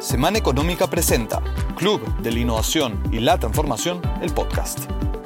Semana Económica presenta Club de la Innovación y la Transformación, el podcast.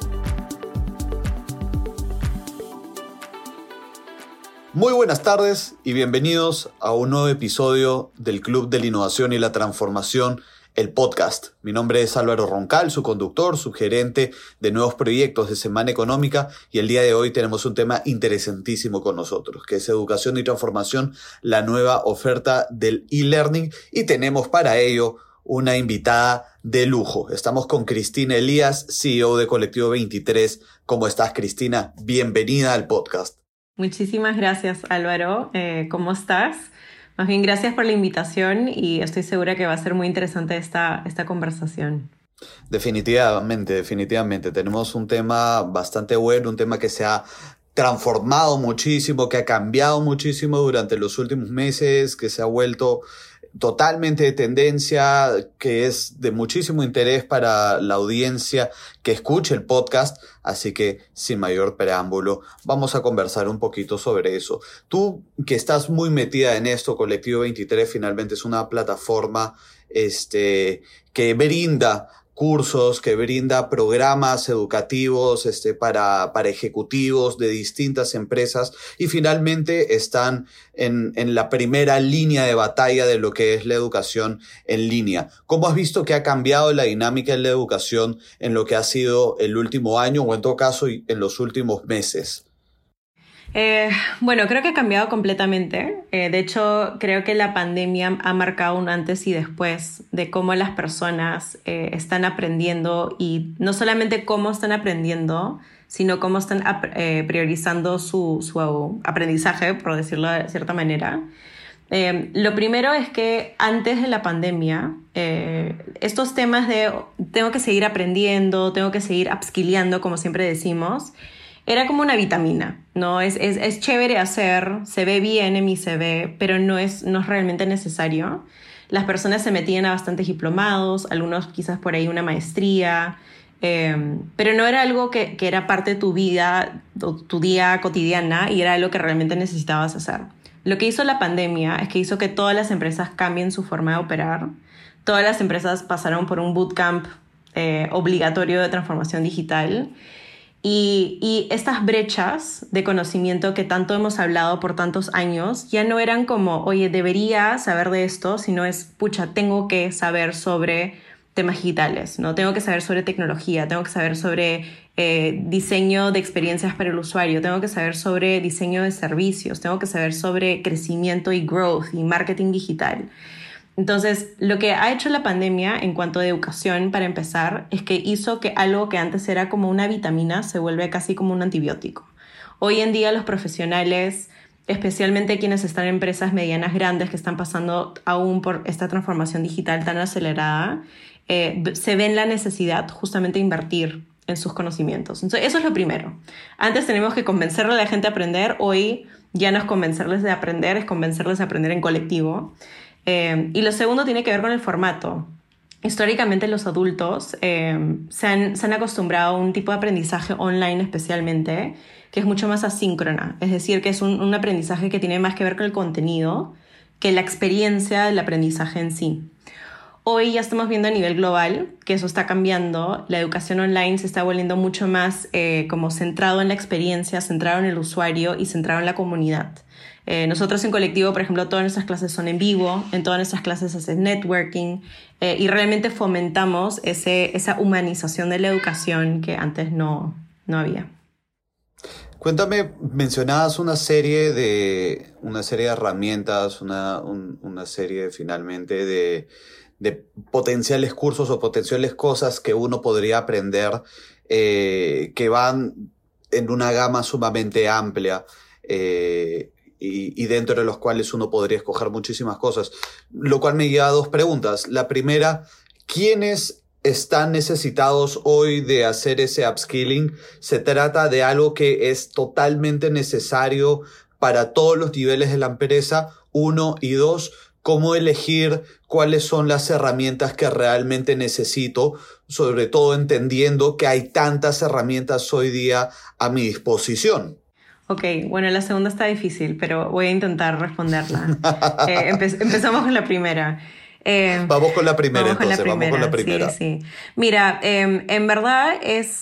Muy buenas tardes y bienvenidos a un nuevo episodio del Club de la Innovación y la Transformación, el podcast. Mi nombre es Álvaro Roncal, su conductor, subgerente de nuevos proyectos de Semana Económica, y el día de hoy tenemos un tema interesantísimo con nosotros, que es educación y transformación, la nueva oferta del e-learning, y tenemos para ello una invitada de lujo. Estamos con Cristina Elías, CEO de Colectivo 23. ¿Cómo estás, Cristina? Bienvenida al podcast. Muchísimas gracias, Álvaro. ¿Cómo estás? Más bien, gracias por la invitación y estoy segura que va a ser muy interesante esta conversación. Definitivamente. Tenemos un tema bastante bueno, un tema que se ha transformado muchísimo, que ha cambiado muchísimo durante los últimos meses, que se ha vuelto totalmente de tendencia, que es de muchísimo interés para la audiencia que escuche el podcast, así que sin mayor preámbulo vamos a conversar un poquito sobre eso. Tú, que estás muy metida en esto, Colectivo 23 finalmente es una plataforma que brinda cursos, que brinda programas educativos para ejecutivos de distintas empresas, y finalmente están en la primera línea de batalla de lo que es la educación en línea. ¿Cómo has visto que ha cambiado la dinámica en la educación en lo que ha sido el último año, o en todo caso en los últimos meses? Bueno, creo que ha cambiado completamente. De hecho, creo que la pandemia ha marcado un antes y después de cómo las personas están aprendiendo, y no solamente cómo están aprendiendo, sino cómo están priorizando su aprendizaje, por decirlo de cierta manera. Lo primero es que antes de la pandemia, estos temas de tengo que seguir aprendiendo, tengo que seguir upskilleando, como siempre decimos, era como una vitamina, ¿no? Es chévere hacer, se ve bien en mi CV, pero no es realmente necesario. Las personas se metían a bastantes diplomados, algunos quizás por ahí una maestría, pero no era algo que era parte de tu vida, tu día cotidiana, y era algo que realmente necesitabas hacer. Lo que hizo la pandemia es que hizo que todas las empresas cambien su forma de operar. Todas las empresas pasaron por un bootcamp obligatorio de transformación digital. Y estas brechas de conocimiento que tanto hemos hablado por tantos años ya no eran como, oye, debería saber de esto, sino es, pucha, tengo que saber sobre temas digitales, ¿no? Tengo que saber sobre tecnología, tengo que saber sobre diseño de experiencias para el usuario, tengo que saber sobre diseño de servicios, tengo que saber sobre crecimiento y growth y marketing digital. Entonces, lo que ha hecho la pandemia en cuanto a educación, para empezar, es que hizo que algo que antes era como una vitamina se vuelve casi como un antibiótico. Hoy en día los profesionales, especialmente quienes están en empresas medianas grandes que están pasando aún por esta transformación digital tan acelerada, se ven la necesidad justamente de invertir en sus conocimientos. Entonces, eso es lo primero. Antes teníamos que convencerle a la gente a aprender, hoy ya no es convencerles de aprender, es convencerles de aprender en colectivo. Y lo segundo tiene que ver con el formato. Históricamente los adultos se han acostumbrado a un tipo de aprendizaje online, especialmente, que es mucho más asíncrona. Es decir, que es un aprendizaje que tiene más que ver con el contenido que la experiencia del aprendizaje en sí. Hoy ya estamos viendo a nivel global que eso está cambiando. La educación online se está volviendo mucho más como centrado en la experiencia, centrado en el usuario y centrado en la comunidad. Nosotros en Colectivo, por ejemplo, todas nuestras clases son en vivo, en todas nuestras clases haces networking, y realmente fomentamos esa humanización de la educación que antes no había. Cuéntame, mencionabas una serie de herramientas, una serie finalmente de potenciales cursos o potenciales cosas que uno podría aprender, que van en una gama sumamente amplia, y dentro de los cuales uno podría escoger muchísimas cosas, lo cual me lleva a dos preguntas. La primera, ¿quiénes están necesitados hoy de hacer ese upskilling? ¿Se trata de algo que es totalmente necesario para todos los niveles de la empresa? Uno, y dos, ¿cómo elegir cuáles son las herramientas que realmente necesito? Sobre todo entendiendo que hay tantas herramientas hoy día a mi disposición. Ok, bueno, la segunda está difícil, pero voy a intentar responderla. Empezamos con la primera. Vamos con la primera Vamos con la entonces, vamos con primera, la primera. sí, sí. Mira, en verdad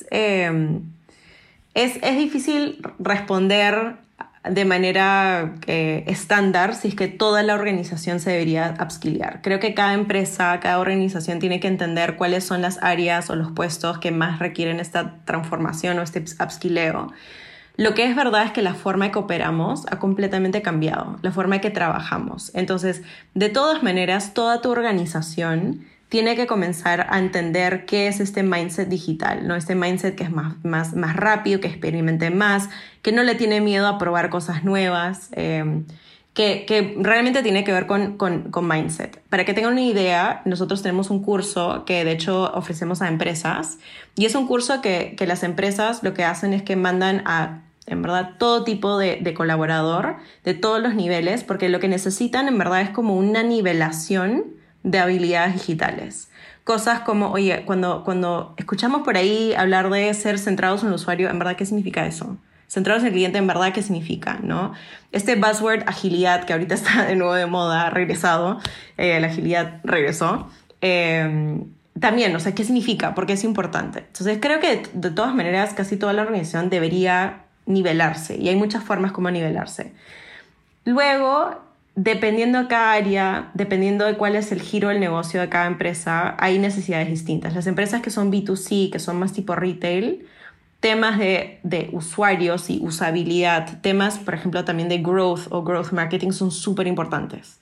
es difícil responder de manera estándar si es que toda la organización se debería upskillear. Creo que cada empresa, cada organización tiene que entender cuáles son las áreas o los puestos que más requieren esta transformación o este upskilleo. Lo que es verdad es que la forma en que operamos ha completamente cambiado, la forma en que trabajamos. Entonces, de todas maneras, toda tu organización tiene que comenzar a entender qué es este mindset digital, ¿no? Este mindset que es más rápido, que experimente más, que no le tiene miedo a probar cosas nuevas, que realmente tiene que ver con mindset. Para que tengan una idea, nosotros tenemos un curso que de hecho ofrecemos a empresas y es un curso que las empresas lo que hacen es que mandan a, en verdad, todo tipo de colaborador de todos los niveles, porque lo que necesitan en verdad es como una nivelación de habilidades digitales. Cosas como, oye, cuando escuchamos por ahí hablar de ser centrados en el usuario, ¿en verdad qué significa eso? Centrados en el cliente, ¿en verdad qué significa? ¿No? Este buzzword agilidad, que ahorita está de nuevo de moda, ha regresado, la agilidad regresó. También, o sea, ¿qué significa? ¿Por qué es importante? Entonces, creo que de todas maneras casi toda la organización debería nivelarse y hay muchas formas como nivelarse. Luego, dependiendo de cada área, dependiendo de cuál es el giro del negocio de cada empresa, hay necesidades distintas. Las empresas que son B2C, que son más tipo retail, temas de usuarios y usabilidad, temas, por ejemplo, también de growth o growth marketing son súper importantes.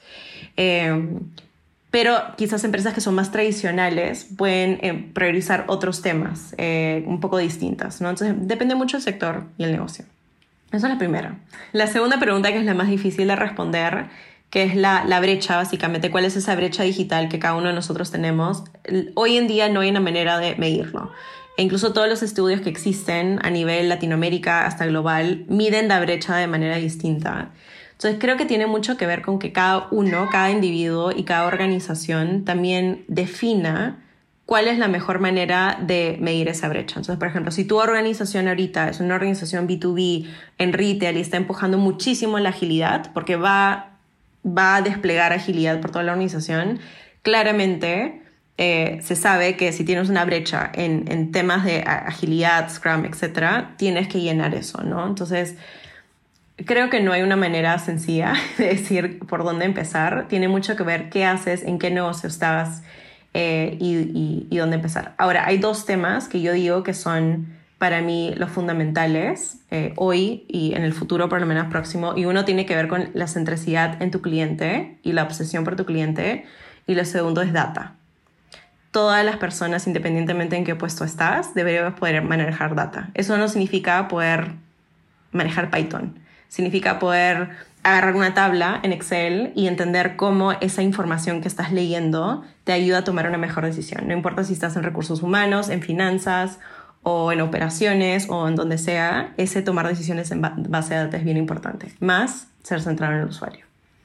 Pero quizás empresas que son más tradicionales pueden priorizar otros temas un poco distintas, ¿no? Entonces, depende mucho del sector y el negocio. Esa es la primera. La segunda pregunta, que es la más difícil de responder, que es la brecha, básicamente. ¿Cuál es esa brecha digital que cada uno de nosotros tenemos? Hoy en día no hay una manera de medirlo. E incluso todos los estudios que existen a nivel Latinoamérica hasta global miden la brecha de manera distinta. Entonces creo que tiene mucho que ver con que cada uno, cada individuo y cada organización también defina cuál es la mejor manera de medir esa brecha. Entonces, por ejemplo, si tu organización ahorita es una organización B2B en retail y está empujando muchísimo la agilidad, porque va a desplegar agilidad por toda la organización, claramente se sabe que si tienes una brecha en temas de agilidad, Scrum, etc., tienes que llenar eso, ¿no? Entonces, creo que no hay una manera sencilla de decir por dónde empezar. Tiene mucho que ver qué haces, en qué negocio estás, y dónde empezar. Ahora, hay dos temas que yo digo que son para mí los fundamentales hoy y en el futuro por lo menos próximo, y uno tiene que ver con la centricidad en tu cliente y la obsesión por tu cliente, y lo segundo es data. Todas las personas, independientemente en qué puesto estás, deberían poder manejar data. Eso no significa poder manejar Python. Significa poder agarrar una tabla en Excel y entender cómo esa información que estás leyendo te ayuda a tomar una mejor decisión. No importa si estás en recursos humanos, en finanzas o en operaciones o en donde sea, ese tomar decisiones en base a datos es bien importante. Más ser centrado en el usuario.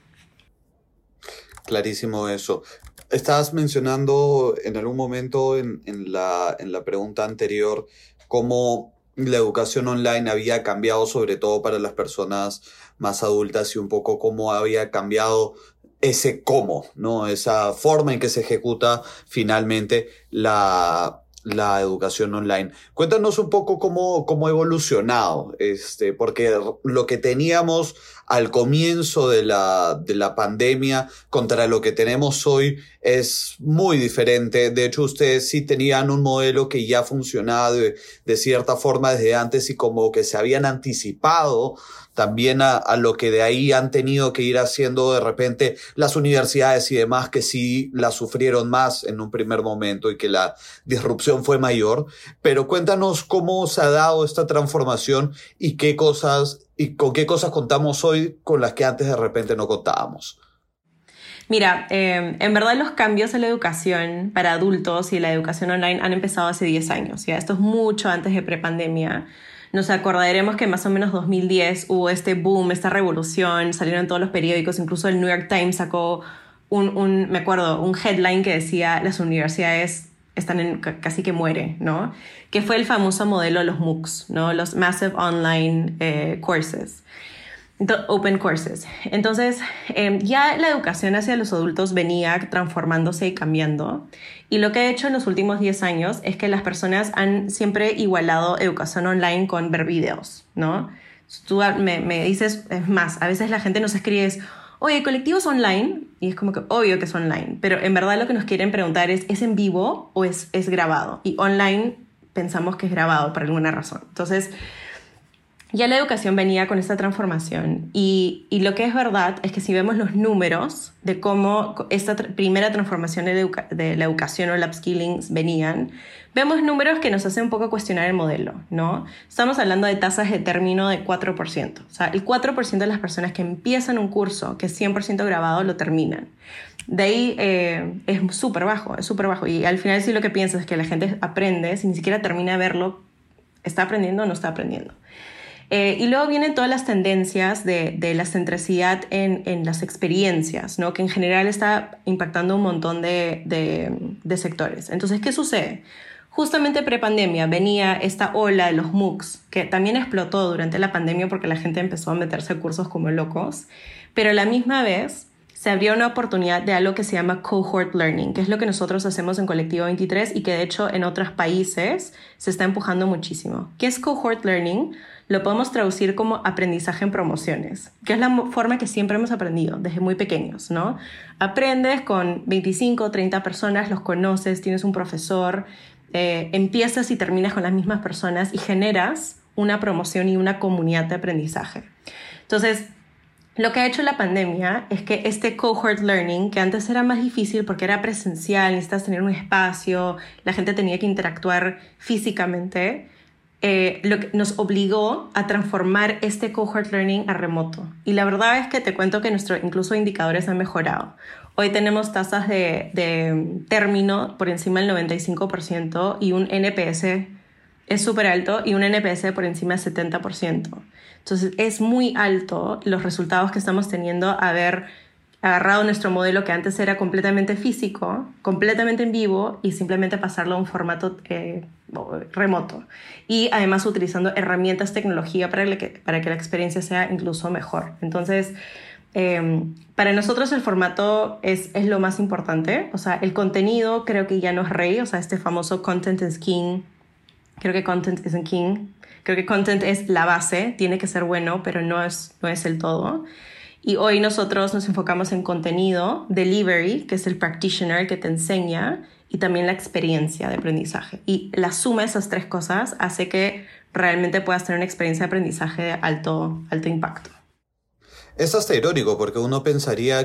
Clarísimo eso. Estabas mencionando en algún momento en la pregunta anterior cómo la educación online había cambiado, sobre todo para las personas más adultas, y un poco cómo había cambiado ese cómo, ¿no? Esa forma en que se ejecuta finalmente la educación online. Cuéntanos un poco cómo ha evolucionado, porque lo que teníamos al comienzo de la pandemia contra lo que tenemos hoy es muy diferente. De hecho, ustedes sí tenían un modelo que ya funcionaba de cierta forma desde antes, y como que se habían anticipado también a lo que de ahí han tenido que ir haciendo de repente las universidades y demás, que sí la sufrieron más en un primer momento y que la disrupción fue mayor. Pero cuéntanos cómo se ha dado esta transformación y con qué cosas contamos hoy con las que antes de repente no contábamos. Mira, en verdad los cambios en la educación para adultos y la educación online han empezado hace 10 años. ¿Ya? Esto es mucho antes de prepandemia. Nos acordaremos que más o menos 2010 hubo este boom, esta revolución, salieron todos los periódicos, incluso el New York Times sacó me acuerdo, un headline que decía las universidades están casi que muere, ¿no? Que fue el famoso modelo de los MOOCs, ¿no? Los Massive Online Courses. Open courses. Entonces, ya la educación hacia los adultos venía transformándose y cambiando. Y lo que he hecho en los últimos 10 años es que las personas han siempre igualado educación online con ver videos, ¿no? Tú me dices, es más, a veces la gente nos escribe, oye, ¿colectivo es online? Y es como que obvio que es online. Pero en verdad lo que nos quieren preguntar ¿es en vivo o es grabado? Y online pensamos que es grabado por alguna razón. Entonces, ya la educación venía con esta transformación y lo que es verdad es que si vemos los números de cómo esta primera transformación de la educación o el upskilling venían, vemos números que nos hacen un poco cuestionar el modelo, ¿no? Estamos hablando de tasas de término de 4%. O sea, el 4% de las personas que empiezan un curso que es 100% grabado lo terminan. De ahí es súper bajo, es súper bajo. Y al final sí lo que piensas es que la gente aprende, si ni siquiera termina de verlo, ¿está aprendiendo o no está aprendiendo? Y luego vienen todas las tendencias de la centricidad en las experiencias, ¿no? Que en general está impactando un montón de sectores. Entonces, ¿qué sucede? Justamente prepandemia venía esta ola de los MOOCs, que también explotó durante la pandemia porque la gente empezó a meterse a cursos como locos, pero a la misma vez se abrió una oportunidad de algo que se llama cohort learning, que es lo que nosotros hacemos en Colectivo 23 y que de hecho en otros países se está empujando muchísimo. ¿Qué es cohort learning? Lo podemos traducir como aprendizaje en promociones, que es la forma que siempre hemos aprendido desde muy pequeños, ¿no? Aprendes con 25 o 30 personas, los conoces, tienes un profesor, empiezas y terminas con las mismas personas y generas una promoción y una comunidad de aprendizaje. Entonces, lo que ha hecho la pandemia es que este cohort learning, que antes era más difícil porque era presencial, necesitas tener un espacio, la gente tenía que interactuar físicamente, lo que nos obligó a transformar este cohort learning a remoto. Y la verdad es que te cuento que nuestros incluso indicadores han mejorado. Hoy tenemos tasas de término por encima del 95% y un NPS es súper alto y un NPS por encima del 70%. Entonces es muy alto los resultados que estamos teniendo haber agarrado nuestro modelo que antes era completamente físico, completamente en vivo y simplemente pasarlo a un formato remoto. Y además utilizando herramientas, tecnología para que la experiencia sea incluso mejor. Entonces, para nosotros el formato es lo más importante. O sea, el contenido creo que ya no es rey. O sea, este famoso content is king. Creo que content isn't king. Creo que content es la base, tiene que ser bueno, pero no es el todo. Y hoy nosotros nos enfocamos en contenido, delivery, que es el practitioner que te enseña, y también la experiencia de aprendizaje. Y la suma de esas tres cosas hace que realmente puedas tener una experiencia de aprendizaje de alto impacto. Es hasta irónico porque uno pensaría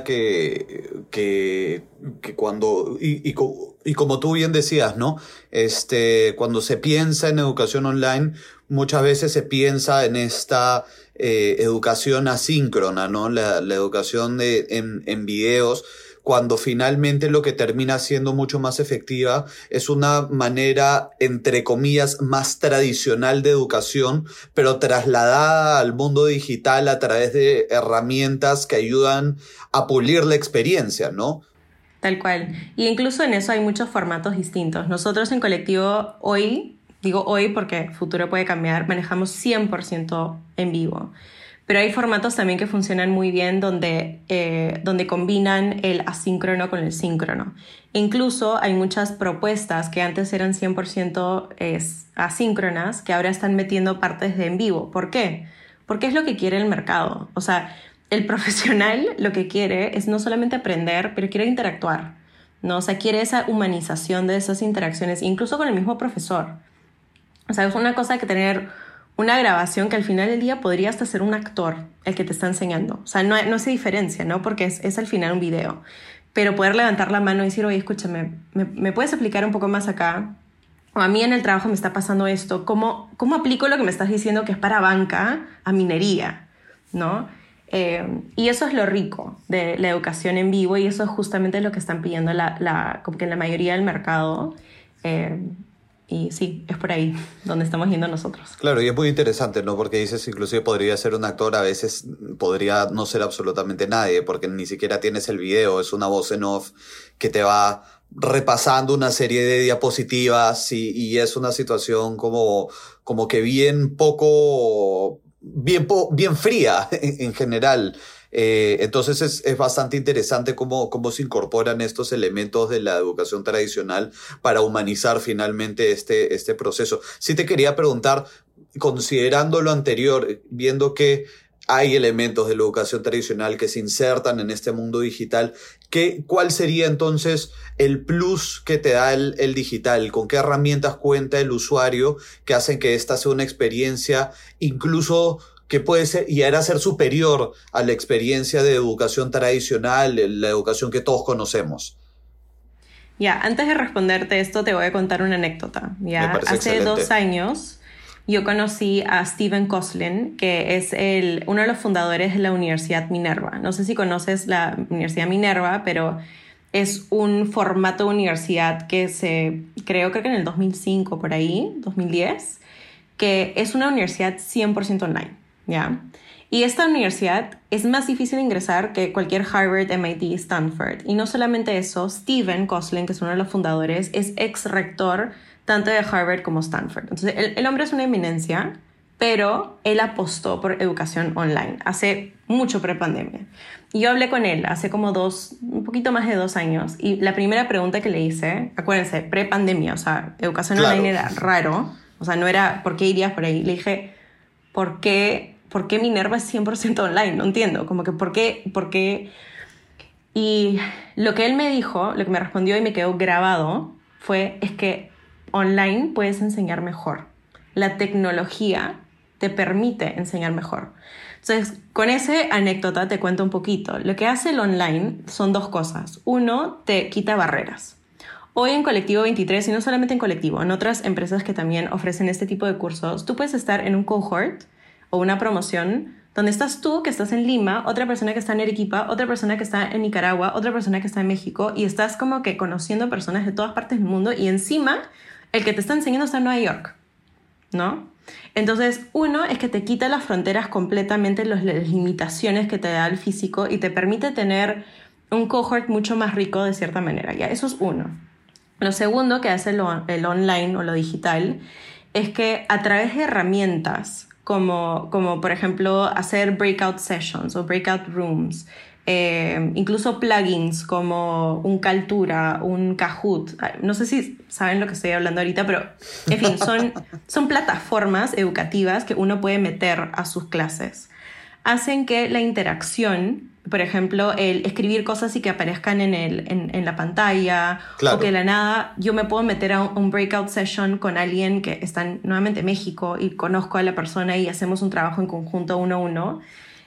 que cuando, y como tú bien decías, ¿no? Cuando se piensa en educación online, muchas veces se piensa en esta educación asíncrona, ¿no? La educación en videos, cuando finalmente lo que termina siendo mucho más efectiva es una manera, entre comillas, más tradicional de educación, pero trasladada al mundo digital a través de herramientas que ayudan a pulir la experiencia, ¿no? Tal cual. Y incluso en eso hay muchos formatos distintos. Nosotros en Colectivo hoy, digo hoy porque futuro puede cambiar, manejamos 100% en vivo. Pero hay formatos también que funcionan muy bien donde combinan el asíncrono con el síncrono. Incluso hay muchas propuestas que antes eran 100% asíncronas que ahora están metiendo partes de en vivo. ¿Por qué? Porque es lo que quiere el mercado. O sea, el profesional lo que quiere es no solamente aprender, pero quiere interactuar, ¿no? O sea, quiere esa humanización de esas interacciones, incluso con el mismo profesor. O sea, es una cosa que tener una grabación que al final del día podría hasta ser un actor el que te está enseñando. O sea, no se diferencia, ¿no? Porque es al final un video. Pero poder levantar la mano y decir, oye, escúchame, ¿me puedes explicar un poco más acá? O a mí en el trabajo me está pasando esto. ¿Cómo aplico lo que me estás diciendo que es para banca a minería? ¿No? Y eso es lo rico de la educación en vivo y eso es justamente lo que están pidiendo como que la mayoría del mercado. Y sí, es por ahí donde estamos yendo nosotros. Claro, y es muy interesante, ¿no? Porque dices, inclusive podría ser un actor, a veces podría no ser absolutamente nadie, porque ni siquiera tienes el video, es una voz en off que te va repasando una serie de diapositivas y es una situación como que bien poco bien fría en general. Entonces es bastante interesante cómo se incorporan estos elementos de la educación tradicional para humanizar finalmente este proceso. Sí te quería preguntar, considerando lo anterior, viendo que hay elementos de la educación tradicional que se insertan en este mundo digital, ¿cuál sería entonces el plus que te da el digital? ¿Con qué herramientas cuenta el usuario que hacen que esta sea una experiencia incluso que puede llegar a ser superior a la experiencia de educación tradicional, la educación que todos conocemos? Ya, antes de responderte esto, te voy a contar una anécdota. Me Ya, parece hace excelente. 2 años yo conocí a Stephen Koslin, que es uno de los fundadores de la Universidad Minerva. No sé si conoces la Universidad Minerva, pero es un formato de universidad que se creó, creo que en el 2005, por ahí, 2010, que es una universidad 100% online, ¿ya? Y esta universidad es más difícil de ingresar que cualquier Harvard, MIT, Stanford. Y no solamente eso, Stephen Koslin, que es uno de los fundadores, es ex rector tanto de Harvard como Stanford. Entonces, el hombre es una eminencia, pero él apostó por educación online hace mucho pre-pandemia. Y yo hablé con él hace como un poquito más de 2 años, y la primera pregunta que le hice, acuérdense, pre-pandemia, o sea, educación Claro. online era raro, o sea, no era, ¿por qué irías por ahí? Le dije, ¿por qué Minerva es 100% online? No entiendo, como que ¿por qué? Y lo que él me dijo, lo que me respondió y me quedó grabado, es que online puedes enseñar mejor. La tecnología te permite enseñar mejor. Entonces, con esa anécdota te cuento un poquito. Lo que hace el online son 2 cosas. Uno, te quita barreras. Hoy en Colectivo 23, y no solamente en Colectivo, en otras empresas que también ofrecen este tipo de cursos, tú puedes estar en un cohort o una promoción donde estás tú, que estás en Lima, otra persona que está en Arequipa, otra persona que está en Nicaragua, otra persona que está en México, y estás como que conociendo personas de todas partes del mundo, y encima el que te está enseñando está en Nueva York, ¿no? Entonces, uno es que te quita las fronteras completamente, las limitaciones que te da el físico, y te permite tener un cohort mucho más rico de cierta manera, ¿ya? Eso es uno. Lo segundo que hace el online o lo digital es que a través de herramientas como por ejemplo hacer breakout sessions o breakout rooms, incluso plugins como un Kaltura, un Kahoot, no sé si saben lo que estoy hablando ahorita, pero en fin, son plataformas educativas que uno puede meter a sus clases. Hacen que la interacción, por ejemplo, el escribir cosas y que aparezcan en la pantalla, Claro. o que de la nada yo me puedo meter a un breakout session con alguien que está nuevamente en México y conozco a la persona y hacemos un trabajo en conjunto 1 a 1.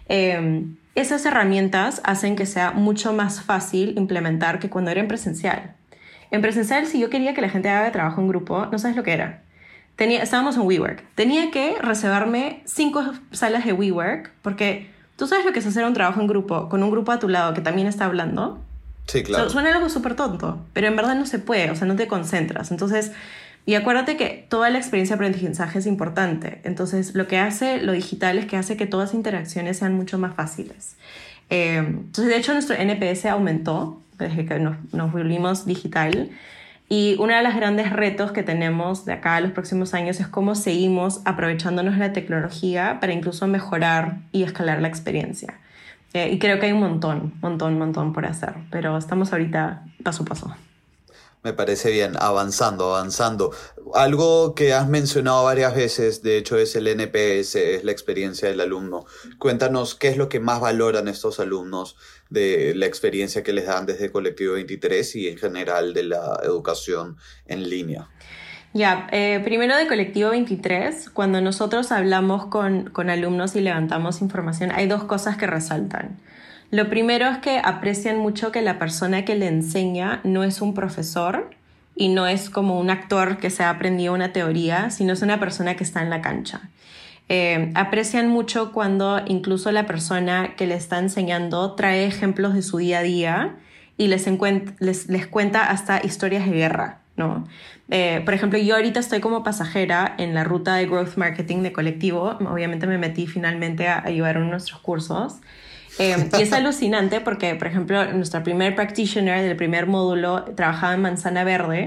Esas herramientas hacen que sea mucho más fácil implementar que cuando era en presencial. En presencial, si yo quería que la gente haga trabajo en grupo, no sabes lo que era. Estábamos en WeWork. Tenía que reservarme 5 salas de WeWork porque tú sabes lo que es hacer un trabajo en grupo con un grupo a tu lado que también está hablando. Sí, claro. Suena algo súper tonto, pero en verdad no se puede, o sea, no te concentras. Entonces, y acuérdate que toda la experiencia de aprendizaje es importante. Entonces, lo que hace lo digital es que hace que todas las interacciones sean mucho más fáciles. Entonces, de hecho, nuestro NPS aumentó desde que nos volvimos digital. Y uno de los grandes retos que tenemos de acá a los próximos años es cómo seguimos aprovechándonos de la tecnología para incluso mejorar y escalar la experiencia. Y creo que hay un montón por hacer, pero estamos ahorita paso a paso. Me parece bien, avanzando. Algo que has mencionado varias veces, de hecho, es el NPS, es la experiencia del alumno. Cuéntanos qué es lo que más valoran estos alumnos de la experiencia que les dan desde Colectivo 23 y en general de la educación en línea. Ya, primero de Colectivo 23, cuando nosotros hablamos con alumnos y levantamos información, hay 2 cosas que resaltan. Lo primero es que aprecian mucho que la persona que le enseña no es un profesor y no es como un actor que se ha aprendido una teoría, sino es una persona que está en la cancha. Aprecian mucho cuando incluso la persona que le está enseñando trae ejemplos de su día a día y les cuenta hasta historias de guerra, ¿no? Por ejemplo, yo ahorita estoy como pasajera en la ruta de Growth Marketing de Colectivo. Obviamente me metí finalmente a llevar uno de nuestros cursos. Y es alucinante porque, por ejemplo, nuestra primer practitioner del primer módulo trabajaba en Manzana Verde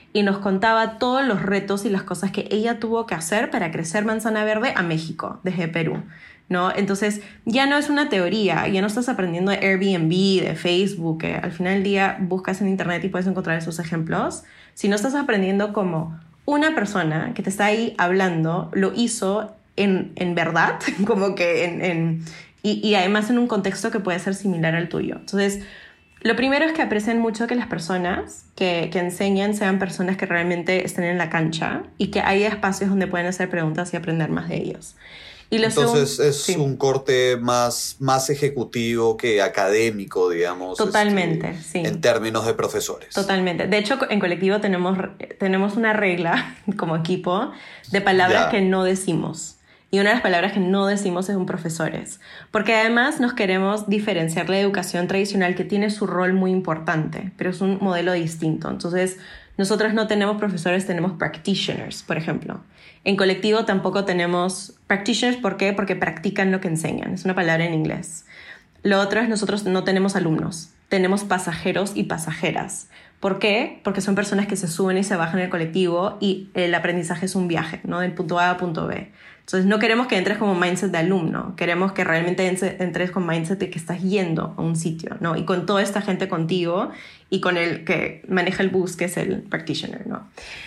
y nos contaba todos los retos y las cosas que ella tuvo que hacer para crecer Manzana Verde a México, desde Perú, ¿no? Entonces ya no es una teoría, ya no estás aprendiendo de Airbnb, de Facebook, que al final del día buscas en internet y puedes encontrar esos ejemplos, sino estás aprendiendo como una persona que te está ahí hablando lo hizo en verdad, como que y además en un contexto que puede ser similar al tuyo. Entonces, lo primero es que aprecien mucho que las personas que enseñan sean personas que realmente estén en la cancha y que haya espacios donde pueden hacer preguntas y aprender más de ellos. Y Entonces es sí. un corte más ejecutivo que académico, digamos. Totalmente, sí. En términos de profesores. Totalmente. De hecho, en Colectivo tenemos una regla como equipo de palabras que no decimos. Y una de las palabras que no decimos es un profesores. Porque además nos queremos diferenciar la educación tradicional, que tiene su rol muy importante, pero es un modelo distinto. Entonces, nosotros no tenemos profesores, tenemos practitioners, por ejemplo. En Colectivo tampoco tenemos practitioners. ¿Por qué? Porque practican lo que enseñan. Es una palabra en inglés. Lo otro es nosotros no tenemos alumnos. Tenemos pasajeros y pasajeras. ¿Por qué? Porque son personas que se suben y se bajan del colectivo y el aprendizaje es un viaje, ¿no? Del punto A punto B. Entonces no queremos que entres como mindset de alumno, queremos que realmente entres con mindset de que estás yendo a un sitio, ¿no? Y con toda esta gente contigo y con el que maneja el bus, que es el practitioner, ¿no?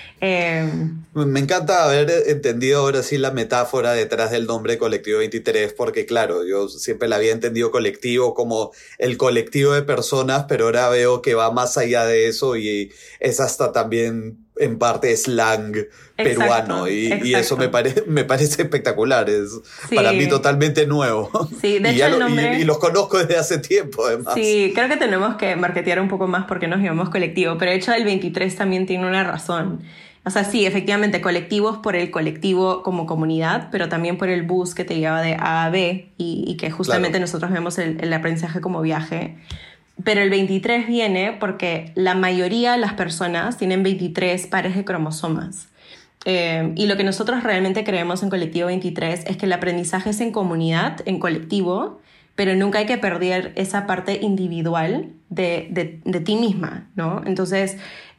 Me encanta haber entendido ahora sí la metáfora detrás del nombre Colectivo 23, porque claro, yo siempre la había entendido colectivo como el colectivo de personas, pero ahora veo que va más allá de eso y es hasta también en parte slang peruano. Y eso me parece espectacular, es para mí totalmente nuevo. Sí, de hecho el nombre... y los conozco desde hace tiempo además. Sí, creo que tenemos que marketear un poco más porque nos llamamos colectivo, pero de hecho el 23 también tiene una razón. O sea, sí, efectivamente, colectivos por el colectivo como comunidad, pero también por el bus que te lleva de A a B y que justamente nosotros vemos el aprendizaje como viaje. Pero el 23 viene porque la mayoría de las personas tienen 23 pares de cromosomas. Y lo que nosotros realmente creemos en Colectivo 23 es que el aprendizaje es en comunidad, en colectivo, pero nunca hay que perder esa parte individual de ti misma, ¿no? Entonces,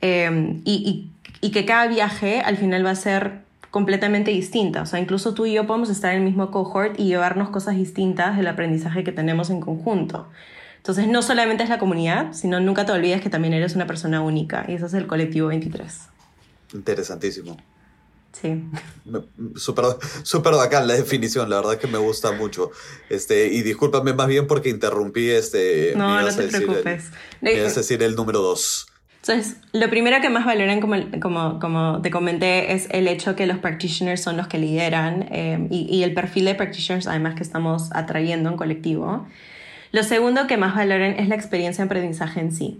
y que cada viaje al final va a ser completamente distinta. O sea, incluso tú y yo podemos estar en el mismo cohort y llevarnos cosas distintas del aprendizaje que tenemos en conjunto. Entonces, no solamente es la comunidad, sino nunca te olvides que también eres una persona única. Y eso es el Colectivo 23. Interesantísimo. Sí. Súper bacán la definición, la verdad es que me gusta mucho. Y discúlpame más bien porque interrumpí No, no te preocupes. Me ibas a decir el número 2. Entonces, lo primero que más valoran, como te comenté, es el hecho que los practitioners son los que lideran y el perfil de practitioners, además, que estamos atrayendo en Colectivo. Lo segundo que más valoran es la experiencia de aprendizaje en sí.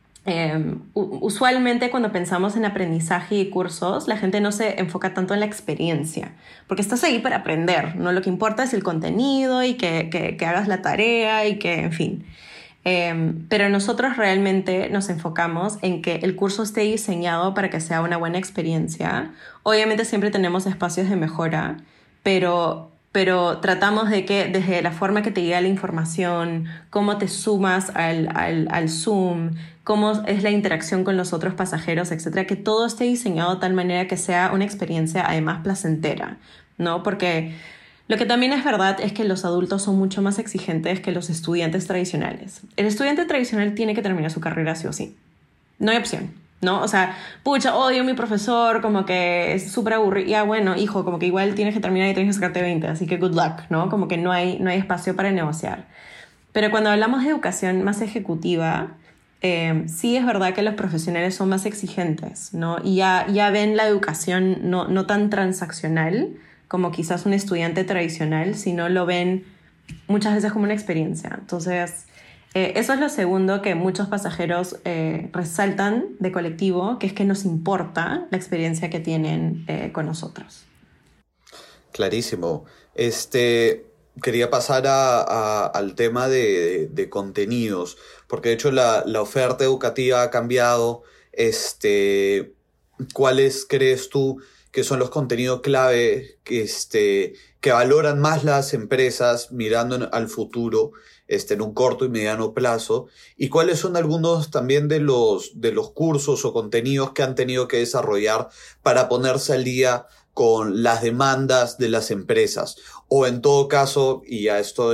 Usualmente cuando pensamos en aprendizaje y cursos, la gente no se enfoca tanto en la experiencia, porque estás ahí para aprender, ¿no? Lo que importa es el contenido y que hagas la tarea y que, en fin. Pero nosotros realmente nos enfocamos en que el curso esté diseñado para que sea una buena experiencia. Obviamente siempre tenemos espacios de mejora, pero tratamos de que desde la forma que te llega la información, cómo te sumas al Zoom, cómo es la interacción con los otros pasajeros, etcétera, que todo esté diseñado de tal manera que sea una experiencia además placentera, ¿no? Porque lo que también es verdad es que los adultos son mucho más exigentes que los estudiantes tradicionales. El estudiante tradicional tiene que terminar su carrera sí o sí. No hay opción, ¿no? O sea, pucha, odio a mi profesor, como que es súper aburrido. Ya, bueno, hijo, como que igual tienes que terminar y tienes que sacarte 20, así que good luck, ¿no? Como que no hay espacio para negociar. Pero cuando hablamos de educación más ejecutiva, sí es verdad que los profesionales son más exigentes, ¿no? Y ya ven la educación no tan transaccional como quizás un estudiante tradicional, sino lo ven muchas veces como una experiencia. Entonces, eso es lo segundo que muchos pasajeros resaltan de Colectivo, que es que nos importa la experiencia que tienen con nosotros. Clarísimo. Quería pasar al tema de contenidos, porque de hecho la oferta educativa ha cambiado. ¿Cuáles crees tú que son los contenidos clave que valoran más las empresas mirando al futuro, en un corto y mediano plazo, y cuáles son algunos también de los cursos o contenidos que han tenido que desarrollar para ponerse al día con las demandas de las empresas. O en todo caso, y ya esto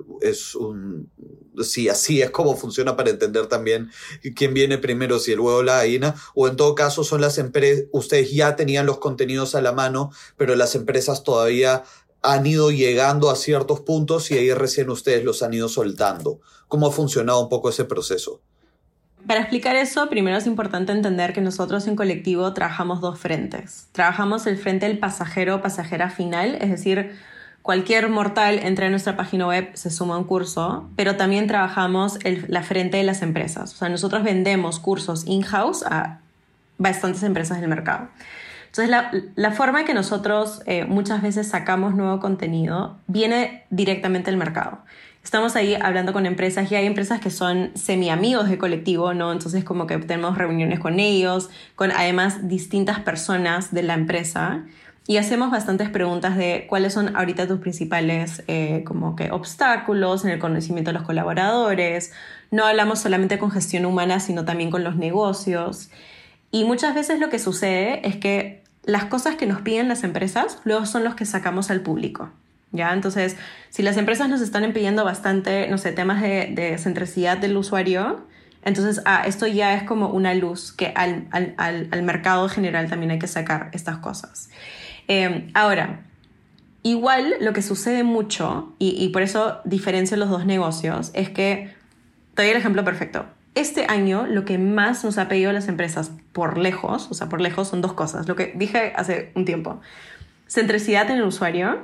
sí, así es como funciona para entender también quién viene primero, si el huevo o la gallina, o en todo caso son las empresas, ustedes ya tenían los contenidos a la mano, pero las empresas todavía han ido llegando a ciertos puntos y ahí recién ustedes los han ido soltando. ¿Cómo ha funcionado un poco ese proceso? Para explicar eso, primero es importante entender que nosotros en Colectivo trabajamos dos frentes. Trabajamos el frente del pasajero o pasajera final, es decir, cualquier mortal entra a nuestra página web, se suma a un curso, pero también trabajamos la frente de las empresas. O sea, nosotros vendemos cursos in-house a bastantes empresas del mercado. Entonces, la forma en que nosotros muchas veces sacamos nuevo contenido viene directamente del mercado. Estamos ahí hablando con empresas y hay empresas que son semi-amigos de Colectivo, ¿no? Entonces, como que tenemos reuniones con ellos, con además distintas personas de la empresa y hacemos bastantes preguntas de cuáles son ahorita tus principales como que obstáculos en el conocimiento de los colaboradores. No hablamos solamente con gestión humana, sino también con los negocios. Y muchas veces lo que sucede es que las cosas que nos piden las empresas luego son los que sacamos al público, ¿ya? Entonces, si las empresas nos están pidiendo bastante, no sé, temas de centricidad del usuario, entonces esto ya es como una luz que al mercado general también hay que sacar estas cosas. Ahora, igual lo que sucede mucho, y por eso diferencio los dos negocios, es que, te doy el ejemplo perfecto. Este año lo que más nos ha pedido las empresas por lejos, o sea, por lejos son dos cosas, lo que dije hace un tiempo. Centricidad en el usuario,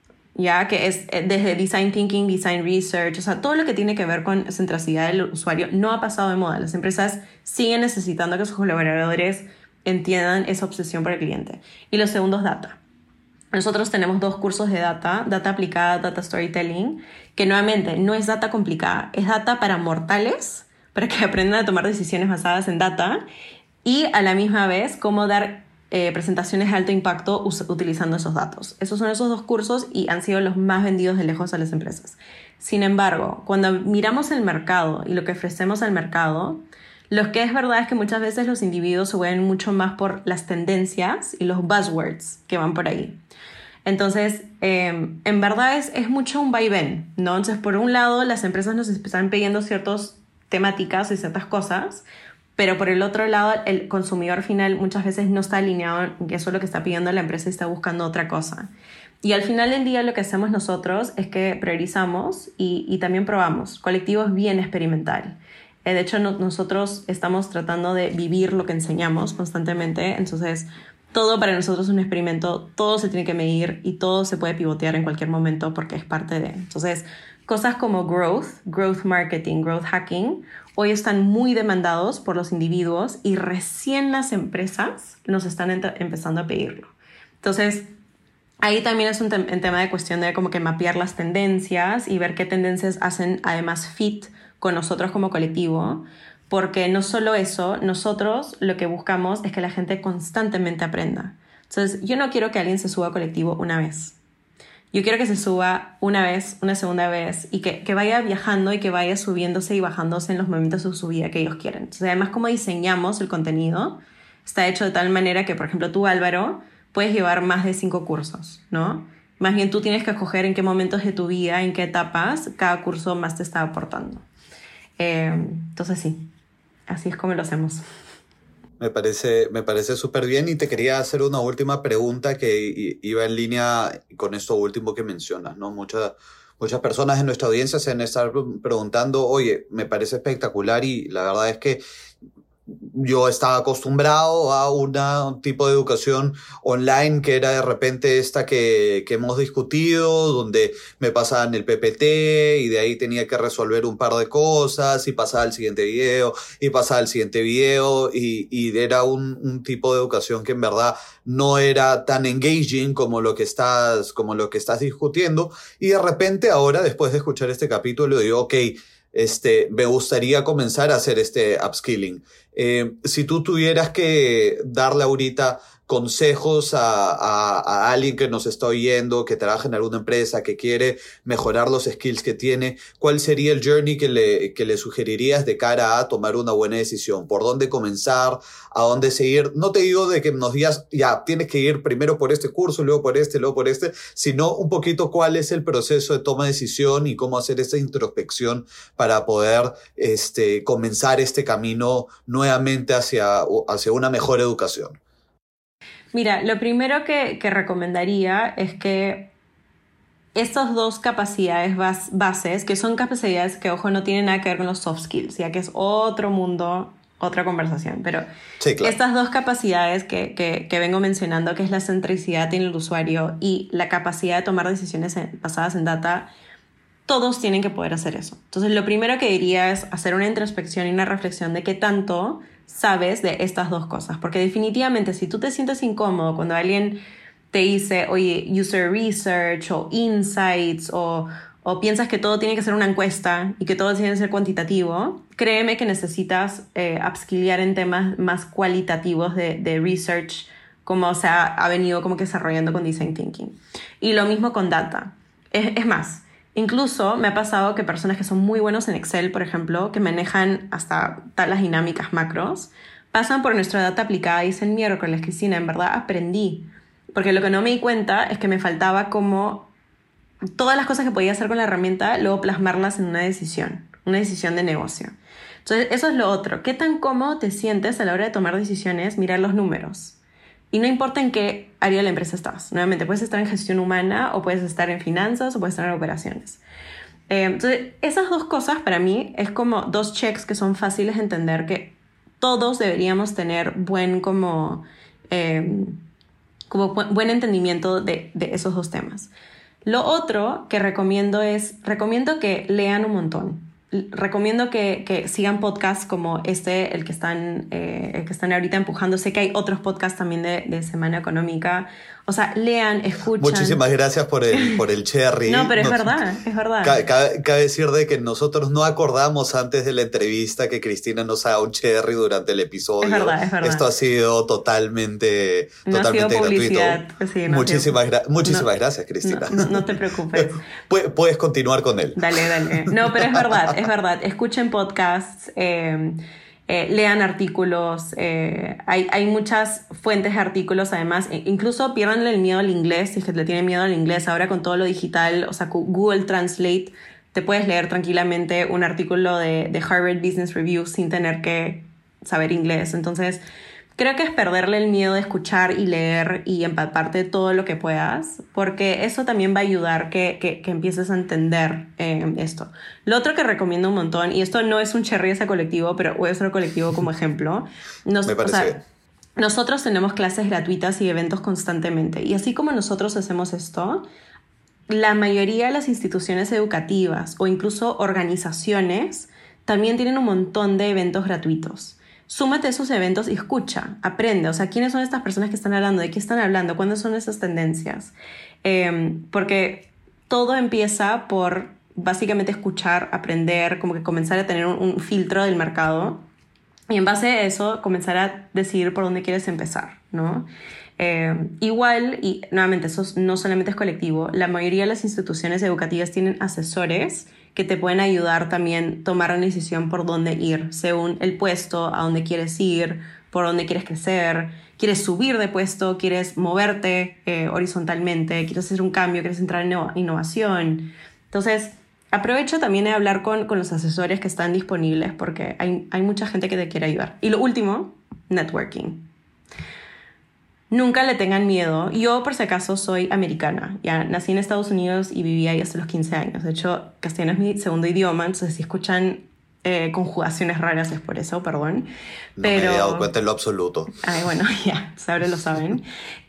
ya que es desde Design Thinking, Design Research, o sea, todo lo que tiene que ver con centricidad del usuario no ha pasado de moda. Las empresas siguen necesitando que sus colaboradores entiendan esa obsesión por el cliente. Y lo segundo es data. Nosotros tenemos dos cursos de data aplicada, data storytelling, que nuevamente no es data complicada, es data para mortales, para que aprendan a tomar decisiones basadas en data y a la misma vez cómo dar presentaciones de alto impacto utilizando esos datos. Esos son esos dos cursos y han sido los más vendidos de lejos a las empresas. Sin embargo, cuando miramos el mercado y lo que ofrecemos al mercado, lo que es verdad es que muchas veces los individuos se mueven mucho más por las tendencias y los buzzwords que van por ahí. Entonces, en verdad es mucho un vaivén, ¿no? Entonces, por un lado, las empresas nos están pidiendo ciertas temáticas y ciertas cosas, pero por el otro lado, el consumidor final muchas veces no está alineado en que eso es lo que está pidiendo la empresa y está buscando otra cosa. Y al final del día lo que hacemos nosotros es que priorizamos y también probamos. Colectivo es bien experimental. De hecho, nosotros estamos tratando de vivir lo que enseñamos constantemente, entonces todo para nosotros es un experimento, todo se tiene que medir y todo se puede pivotear en cualquier momento porque es parte de. Entonces, cosas como growth marketing, growth hacking, hoy están muy demandados por los individuos y recién las empresas nos están empezando a pedirlo. Entonces, ahí también es un tema de cuestión de como que mapear las tendencias y ver qué tendencias hacen además fit con nosotros como colectivo, porque no solo eso, nosotros lo que buscamos es que la gente constantemente aprenda. Entonces, yo no quiero que alguien se suba a Colectivo una vez. Yo quiero que se suba una vez, una segunda vez y que vaya viajando y que vaya subiéndose y bajándose en los momentos de su vida que ellos quieren. Entonces, además, como diseñamos el contenido, está hecho de tal manera que, por ejemplo, tú, Álvaro, puedes llevar más de 5 cursos, ¿no? Más bien tú tienes que escoger en qué momentos de tu vida, en qué etapas, cada curso más te está aportando. Entonces, sí, así es como lo hacemos. Me parece súper bien y te quería hacer una última pregunta que iba en línea con esto último que mencionas, ¿no? Muchas personas en nuestra audiencia se van a estar preguntando, oye, me parece espectacular y la verdad es que yo estaba acostumbrado a un tipo de educación online que era de repente esta que hemos discutido, donde me pasaban el PPT y de ahí tenía que resolver un par de cosas y pasaba al siguiente video y pasaba al siguiente video y era un tipo de educación que en verdad no era tan engaging como lo que estás discutiendo y de repente ahora después de escuchar este capítulo digo, ok, me gustaría comenzar a hacer este upskilling. Si tú tuvieras que darle ahorita consejos a alguien que nos está oyendo, que trabaja en alguna empresa, que quiere mejorar los skills que tiene, ¿cuál sería el journey que le sugerirías de cara a tomar una buena decisión? ¿Por dónde comenzar? ¿A dónde seguir? No te digo de que nos digas, ya, tienes que ir primero por este curso, luego por este, sino un poquito cuál es el proceso de toma de decisión y cómo hacer esta introspección para poder comenzar este camino nuevamente hacia una mejor educación. Mira, lo primero que recomendaría es que estas dos capacidades bases, que son capacidades que, ojo, no tienen nada que ver con los soft skills, ya que es otro mundo, otra conversación, pero sí, claro. Estas dos capacidades que vengo mencionando, que es la centricidad en el usuario y la capacidad de tomar decisiones basadas en data, todos tienen que poder hacer eso. Entonces, lo primero que diría es hacer una introspección y una reflexión de qué tanto sabes de estas dos cosas, porque definitivamente si tú te sientes incómodo cuando alguien te dice, oye, user research o insights o piensas que todo tiene que ser una encuesta y que todo tiene que ser cuantitativo, créeme que necesitas upskillear en temas más cualitativos de research, como se ha venido como que desarrollando con Design Thinking. Y lo mismo con data. Es más, incluso me ha pasado que personas que son muy buenos en Excel, por ejemplo, que manejan hasta tablas dinámicas macros, pasan por nuestra data aplicada y dicen, miércoles, Cristina, en verdad aprendí. Porque lo que no me di cuenta es que me faltaba como todas las cosas que podía hacer con la herramienta, luego plasmarlas en una decisión de negocio. Entonces, eso es lo otro. ¿Qué tan cómodo te sientes a la hora de tomar decisiones? Mirar los números. Y no importa en qué área de la empresa estás. Nuevamente, puedes estar en gestión humana o puedes estar en finanzas o puedes estar en operaciones. Entonces, esas dos cosas para mí es como dos checks que son fáciles de entender, que todos deberíamos tener buen entendimiento de esos dos temas. Lo otro que recomiendo que lean un montón. Recomiendo que sigan podcasts como el que están ahorita empujando. Sé que hay otros podcasts también de Semana Económica. O sea, lean, escuchan. Muchísimas gracias por el cherry. No, pero es verdad. Cabe decir de que nosotros no acordamos antes de la entrevista que Cristina nos haga un cherry durante el episodio. Es verdad. Esto ha sido totalmente gratuito. Pues sí, muchísimas gracias, Cristina. No te preocupes. Puedes continuar con él. Dale. No, pero es verdad. Escuchen podcasts, lean artículos, hay muchas fuentes de artículos, además, incluso pierdan el miedo al inglés, si es que le tienen miedo al inglés, ahora con todo lo digital, o sea, Google Translate, te puedes leer tranquilamente un artículo de Harvard Business Review sin tener que saber inglés. Entonces, creo que es perderle el miedo de escuchar y leer y empaparte todo lo que puedas, porque eso también va a ayudar que empieces a entender esto. Lo otro que recomiendo un montón, y esto no es un cherry ese colectivo, pero voy a usar el colectivo como ejemplo. Me parece bien. Nosotros tenemos clases gratuitas y eventos constantemente, y así como nosotros hacemos esto, la mayoría de las instituciones educativas o incluso organizaciones también tienen un montón de eventos gratuitos. Súmate a esos eventos y escucha, aprende. O sea, ¿quiénes son estas personas que están hablando? ¿De qué están hablando? ¿Cuándo son esas tendencias? Porque todo empieza por básicamente escuchar, aprender, como que comenzar a tener un filtro del mercado y en base a eso comenzar a decidir por dónde quieres empezar, ¿no? Igual, y nuevamente, eso no solamente es colectivo, la mayoría de las instituciones educativas tienen asesores que te pueden ayudar también a tomar una decisión por dónde ir, según el puesto, a dónde quieres ir, por dónde quieres crecer, quieres subir de puesto, quieres moverte horizontalmente, quieres hacer un cambio, quieres entrar en innovación. Entonces, aprovecha también de hablar con los asesores que están disponibles porque hay mucha gente que te quiere ayudar. Y lo último, networking. Nunca le tengan miedo. Yo, por si acaso, soy americana. Ya nací en Estados Unidos y viví ahí hasta los 15 años. De hecho, castellano es mi segundo idioma, entonces si escuchan conjugaciones raras es por eso, perdón. Pero... No me he dado cuenta en lo absoluto. Ay, bueno, ya, ahora lo saben.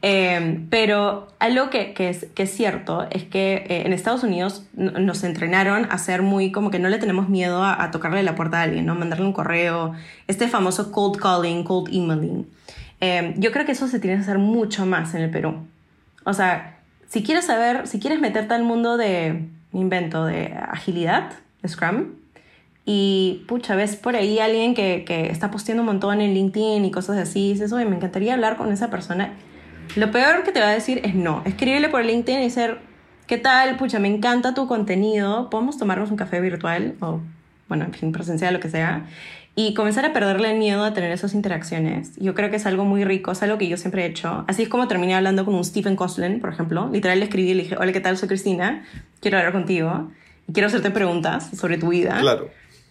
Pero algo que es cierto es que en Estados Unidos nos entrenaron a ser muy como que no le tenemos miedo a tocarle la puerta a alguien, ¿no? Mandarle un correo. Este famoso cold calling, cold emailing. Yo creo que eso se tiene que hacer mucho más en el Perú. O sea, si quieres meterte al mundo de agilidad, de Scrum, y pucha, ves por ahí alguien que está posteando un montón en LinkedIn y cosas así, y dices, oye, me encantaría hablar con esa persona. Lo peor que te va a decir es no. Escribirle por LinkedIn y decir, ¿qué tal? Pucha, me encanta tu contenido, ¿podemos tomarnos un café virtual? O, bueno, en fin, presencial, lo que sea. Y comenzar a perderle el miedo a tener esas interacciones. Yo creo que es algo muy rico, es algo que yo siempre he hecho. Así es como terminé hablando con un Stephen Koslen, por ejemplo. Literal le escribí y le dije, hola, ¿qué tal? Soy Cristina, quiero hablar contigo y quiero hacerte preguntas sobre tu vida. Claro.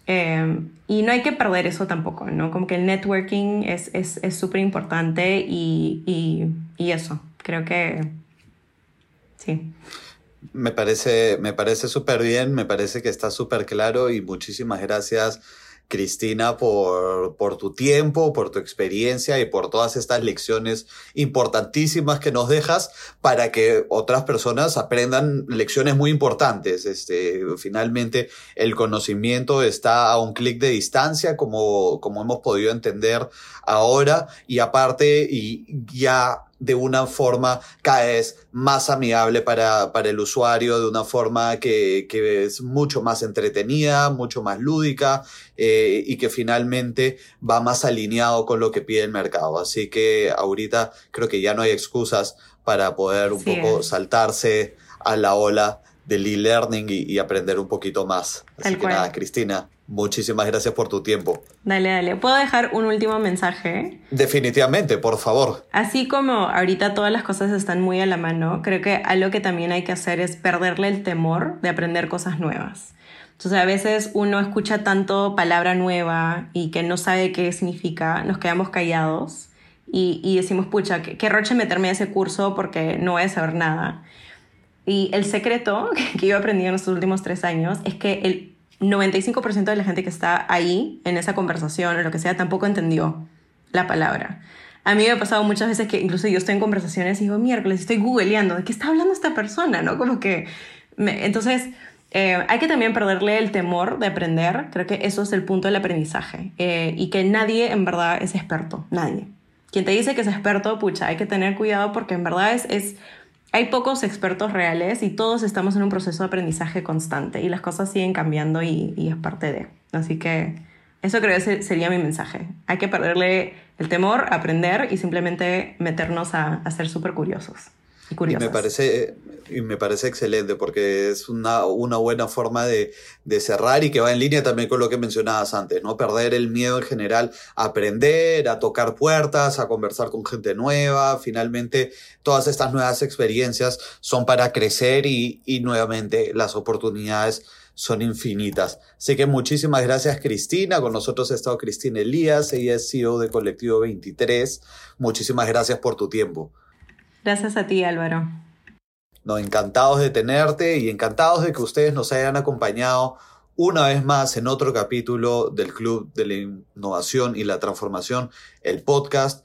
Y no hay que perder eso tampoco, ¿no? Como que el networking es súper importante y eso, creo que sí. Me parece súper bien, me parece que está súper claro y muchísimas gracias, Cristina, por tu tiempo, por tu experiencia y por todas estas lecciones importantísimas que nos dejas para que otras personas aprendan lecciones muy importantes. Finalmente, el conocimiento está a un clic de distancia, como hemos podido entender ahora, y aparte, y ya de una forma cada vez más amigable para el usuario, de una forma que es mucho más entretenida, mucho más lúdica, y que finalmente va más alineado con lo que pide el mercado. Así que ahorita creo que ya no hay excusas para poder un poco saltarse a la ola del e-learning y aprender un poquito más. Así que nada, Cristina, muchísimas gracias por tu tiempo. Dale. ¿Puedo dejar un último mensaje? Definitivamente, por favor. Así como ahorita todas las cosas están muy a la mano, creo que algo que también hay que hacer es perderle el temor de aprender cosas nuevas. Entonces a veces uno escucha tanto palabra nueva y que no sabe qué significa, nos quedamos callados y decimos, pucha, qué roche meterme a ese curso porque no voy a saber nada. Y el secreto que yo aprendí en estos últimos 3 años es que el 95% de la gente que está ahí, en esa conversación o lo que sea, tampoco entendió la palabra. A mí me ha pasado muchas veces que incluso yo estoy en conversaciones y digo, miércoles, estoy googleando, ¿de qué está hablando esta persona? ¿No? Como que... Entonces, hay que también perderle el temor de aprender. Creo que eso es el punto del aprendizaje. Y que nadie en verdad es experto, nadie. Quien te dice que es experto, pucha, hay que tener cuidado porque en verdad hay pocos expertos reales y todos estamos en un proceso de aprendizaje constante y las cosas siguen cambiando y es parte de. Así que eso creo que sería mi mensaje. Hay que perderle el temor, aprender y simplemente meternos a ser súper curiosos y curiosas. Y me parece excelente porque es una buena forma de cerrar y que va en línea también con lo que mencionabas antes, ¿no? Perder el miedo en general a aprender, a tocar puertas, a conversar con gente nueva. Finalmente, todas estas nuevas experiencias son para crecer y nuevamente las oportunidades son infinitas. Así que muchísimas gracias, Cristina. Con nosotros ha estado Cristina Elías, ella es CEO de Colectivo 23. Muchísimas gracias por tu tiempo. Gracias a ti, Álvaro. No, encantados de tenerte y encantados de que ustedes nos hayan acompañado una vez más en otro capítulo del Club de la Innovación y la Transformación, el podcast.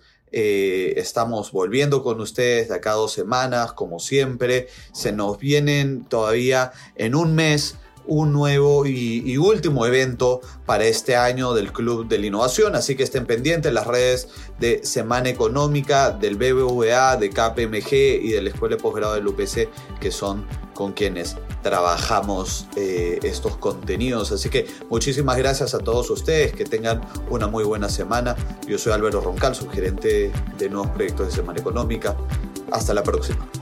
Estamos volviendo con ustedes de acá a 2 semanas, como siempre. Se nos vienen todavía en un mes un nuevo y último evento para este año del Club de la Innovación, así que estén pendientes en las redes de Semana Económica, del BBVA, de KPMG y de la Escuela de Posgrado del UPC, que son con quienes trabajamos estos contenidos. Así que muchísimas gracias a todos ustedes, que tengan una muy buena semana. Yo soy Álvaro Roncal, subgerente de nuevos proyectos de Semana Económica. Hasta la próxima.